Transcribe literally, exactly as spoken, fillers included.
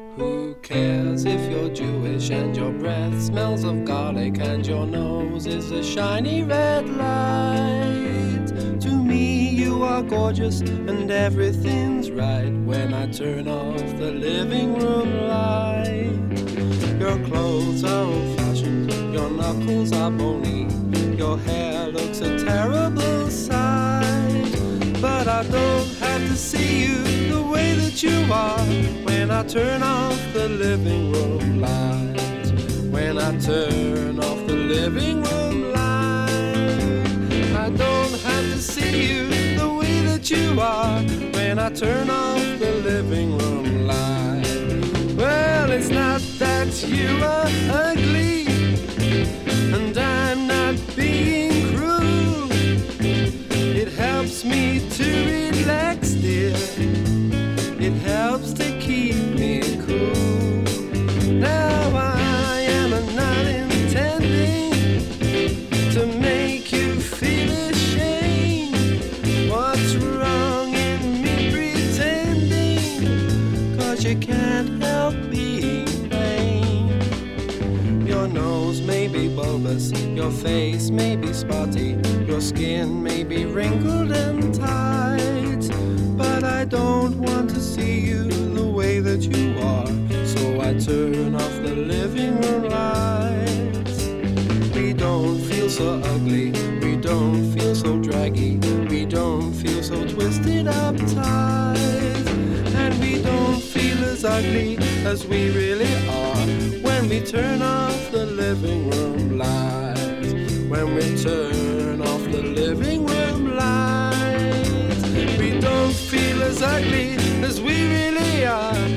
Who cares if you're Jewish and your breath smells of garlic and your nose is a shiny red light? To me you are gorgeous and everything's right when I turn off the living room light. Your clothes are old-fashioned, your knuckles are bony, your hair looks a terrible sight. But I don't have to see you the way that you are when I turn off the living room light. When I turn off the living room light. I don't have to see you the way that you are when I turn off the living room light. Well, it's not that you are ugly, and I'm not being cruel. It helps me to relax, dear. It helps to keep me cool. Now I am not intending to make you feel ashamed. What's wrong in me pretending? 'Cause you can't help being vain. Your nose may be bulbous, your face may be spotty, your skin may be wrinkled and tight, but I don't want to see you the way that you are, so I turn off the living room lights. We don't feel so ugly, we don't feel so draggy, we don't feel so twisted uptight, and we don't feel as ugly as we really are when we turn off the living room lights. When we turn off the living room lights, we don't feel as ugly as we really are